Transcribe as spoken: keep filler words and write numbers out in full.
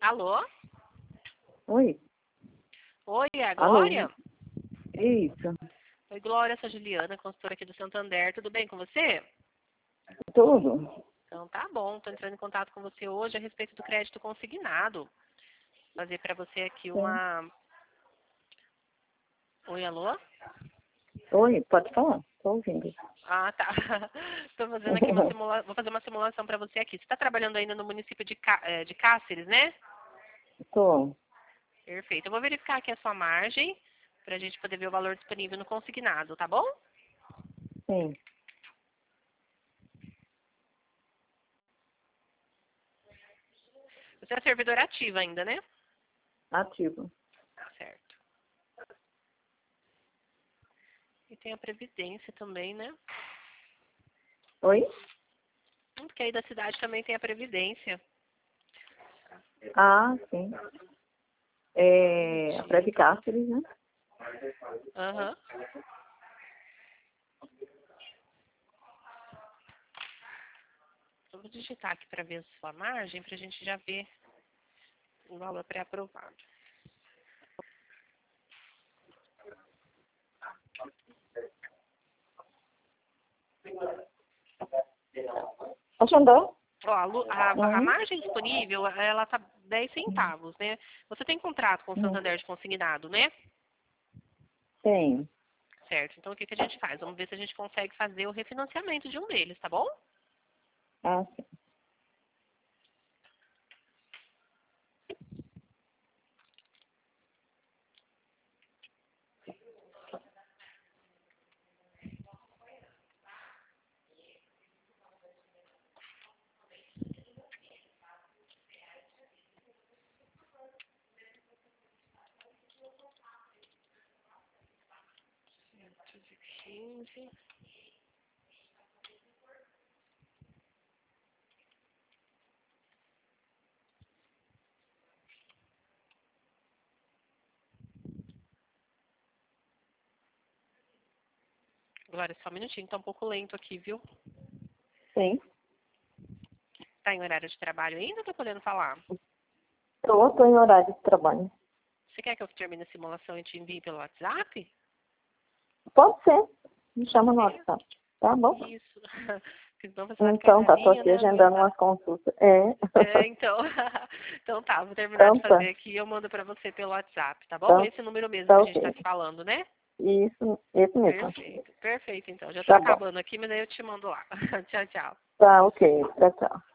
Alô? Oi. Oi, é a Alô. Glória? Isso. Oi, Glória, sou a Juliana, consultora aqui do Santander. Tudo bem com você? Tudo. Então tá bom, estou entrando em contato com você hoje a respeito do crédito consignado. Fazer para você aqui Sim. uma... Oi, alô? Oi, pode falar. Estou ouvindo. Ah, tá. Estou fazendo aqui uma simulação, vou fazer uma simulação para você aqui. Você está trabalhando ainda no município de, Cá... eh, de Cáceres, né? Estou. Perfeito. Eu vou verificar aqui a sua margem para a gente poder ver o valor disponível no consignado, tá bom? Sim. Você é servidora ativa ainda, né? Ativo. Tá certo. E tem a Previdência também, né? Oi? Porque aí da cidade também tem a Previdência. Ah, sim. É, a Preve Cáceres, né? Aham. Eu vou digitar aqui para ver a sua margem, para a gente já ver o valor pré-aprovado. Agendou? Ó, a, lu- a, a Uhum. margem disponível, ela tá dez centavos, né? Você tem contrato com o Uhum. Santander de consignado, né? Tem. Certo. Então o que, que a gente faz? Vamos ver se a gente consegue fazer o refinanciamento de um deles, tá bom? Ah, sim. quinze. Agora, só um minutinho, tá um pouco lento aqui, viu? Sim. Tá em horário de trabalho ainda ou tá podendo falar? Estou, estou em horário de trabalho. Você quer que eu termine a simulação e te envie pelo WhatsApp? Pode ser. Me chama no É, WhatsApp. Tá bom? isso. Porque senão você vai ficar Então, na tá. Tô linha, aqui né? agendando Aguentar. umas consultas. É. É, então. Então tá, vou terminar de Então, tá. fazer aqui e eu mando pra você pelo WhatsApp, tá bom? Então, Esse número mesmo tá que a gente tá ok. se falando, né? Isso, esse mesmo. Perfeito, perfeito então. Já tô Tá bom. acabando aqui, mas aí eu te mando lá. Tchau, tchau. Tá ok. Tchau, tchau.